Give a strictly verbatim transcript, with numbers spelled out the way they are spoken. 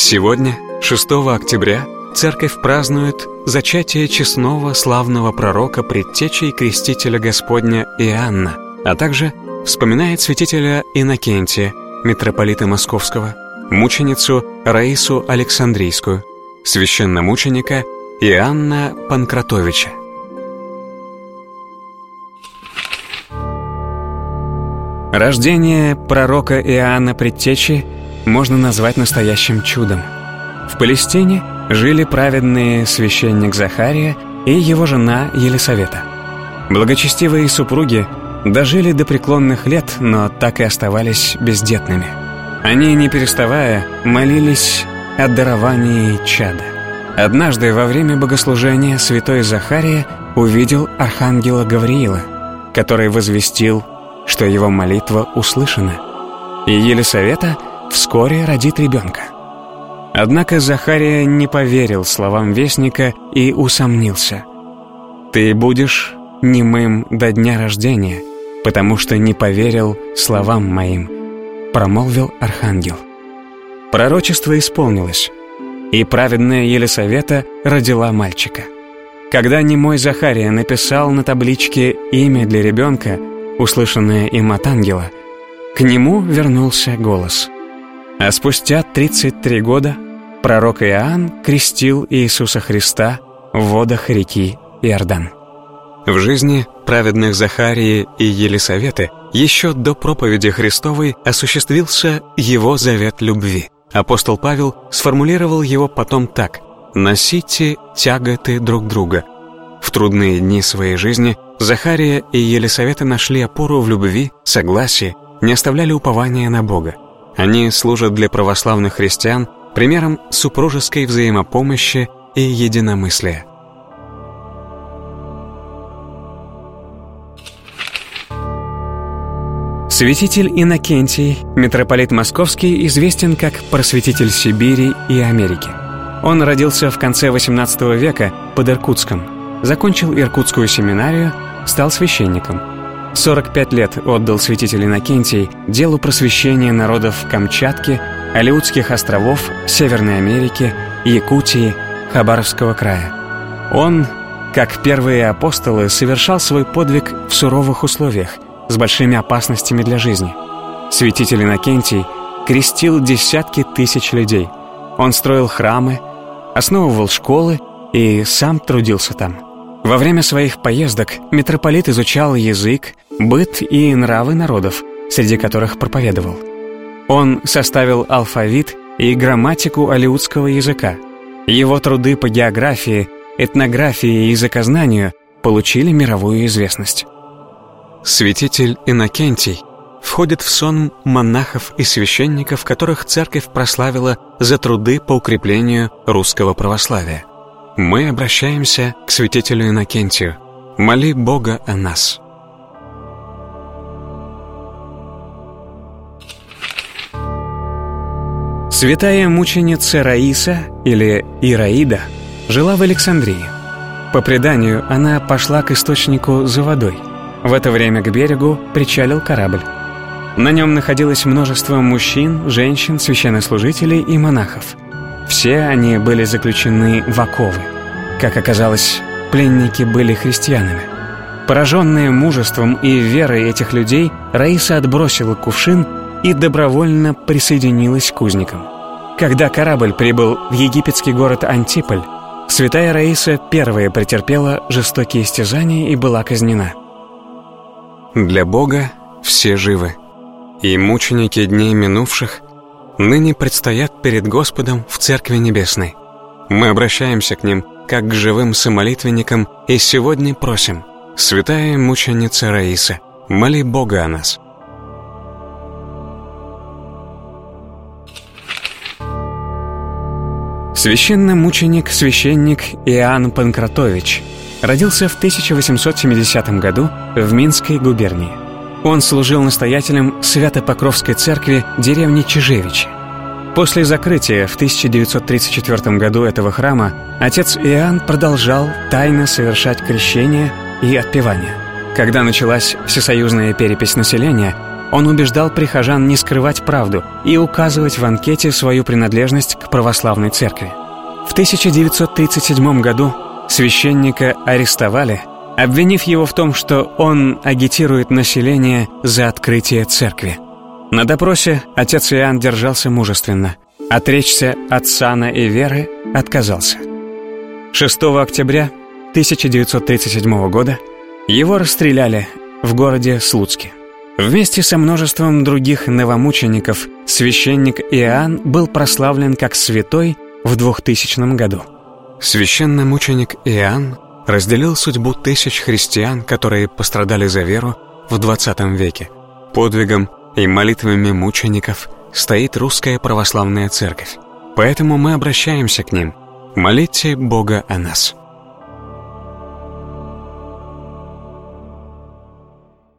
Сегодня, шестого октября, Церковь празднует зачатие честного славного пророка, предтечи и крестителя Господня Иоанна, а также вспоминает святителя Иннокентия, митрополита Московского, мученицу Раису Александрийскую, священномученика Иоанна Панкратовича. Рождение пророка Иоанна Предтечи можно назвать настоящим чудом. В Палестине жили праведные священник Захария и его жена Елисавета. Благочестивые супруги дожили до преклонных лет, но так и оставались бездетными. Они, не переставая, молились о даровании чада. Однажды во время богослужения святой Захария увидел архангела Гавриила, который возвестил, что его молитва услышана, и Елисавета вскоре родит ребенка. Однако Захария не поверил словам вестника и усомнился. «Ты будешь немым до дня рождения, потому что не поверил словам моим», — промолвил архангел. Пророчество исполнилось, и праведная Елисавета родила мальчика. Когда немой Захария написал на табличке имя для ребенка, услышанное им от ангела, к нему вернулся голос. А спустя тридцать три года пророк Иоанн крестил Иисуса Христа в водах реки Иордан. В жизни праведных Захарии и Елисаветы еще до проповеди Христовой осуществился его завет любви. Апостол Павел сформулировал его потом так: «Носите тяготы друг друга». В трудные дни своей жизни Захария и Елисавета нашли опору в любви, согласии, не оставляли упования на Бога. Они служат для православных христиан примером супружеской взаимопомощи и единомыслия. Святитель Иннокентий, митрополит Московский, известен как просветитель Сибири и Америки. Он родился в конце восемнадцатого века под Иркутском, закончил Иркутскую семинарию, стал священником. сорок пять лет отдал святитель Иннокентий делу просвещения народов Камчатки, Алеутских островов, Северной Америки, Якутии, Хабаровского края. Он, как первые апостолы, совершал свой подвиг в суровых условиях, с большими опасностями для жизни. Святитель Иннокентий крестил десятки тысяч людей. Он строил храмы, основывал школы и сам трудился там. Во время своих поездок митрополит изучал язык, быт и нравы народов, среди которых проповедовал. Он составил алфавит и грамматику алеутского языка. Его труды по географии, этнографии и языкознанию получили мировую известность. Святитель Иннокентий входит в сон монахов и священников, которых церковь прославила за труды по укреплению русского православия. Мы обращаемся к святителю Иннокентию. Моли Бога о нас. Святая мученица Раиса, или Ираида, жила в Александрии. По преданию, она пошла к источнику за водой. В это время к берегу причалил корабль. На нем находилось множество мужчин, женщин, священнослужителей и монахов. Все они были заключены в оковы. Как оказалось, пленники были христианами. Пораженная мужеством и верой этих людей, Раиса отбросила кувшин и добровольно присоединилась к узникам. Когда корабль прибыл в египетский город Антиполь, святая Раиса первая претерпела жестокие истязания и была казнена. Для Бога все живы, и мученики дней минувших ныне предстоят перед Господом в Церкви Небесной. Мы обращаемся к ним, как к живым самолитвенникам, и сегодня просим: святая мученица Раиса, моли Бога о нас. Священномученик, священник Иоанн Панкратович родился в тысяча восемьсот семидесятом году в Минской губернии. Он служил настоятелем Свято-Покровской церкви деревни Чижевичи. После закрытия в тысяча девятьсот тридцать четвёртом году этого храма отец Иоанн продолжал тайно совершать крещение и отпевание. Когда началась всесоюзная перепись населения, Он убеждал прихожан не скрывать правду и указывать в анкете свою принадлежность к православной церкви. В тысяча девятьсот тридцать седьмом году священника арестовали, обвинив его в том, что он агитирует население за открытие церкви. На допросе отец Иоанн держался мужественно. Отречься от сана и веры отказался. шестого октября тысяча девятьсот тридцать седьмого года его расстреляли в городе Слуцке. Вместе со множеством других новомучеников священник Иоанн был прославлен как святой в двухтысячном году. Священномученик Иоанн разделил судьбу тысяч христиан, которые пострадали за веру в двадцатом веке. Подвигом и молитвами мучеников стоит русская православная церковь. Поэтому мы обращаемся к ним. Молите Бога о нас.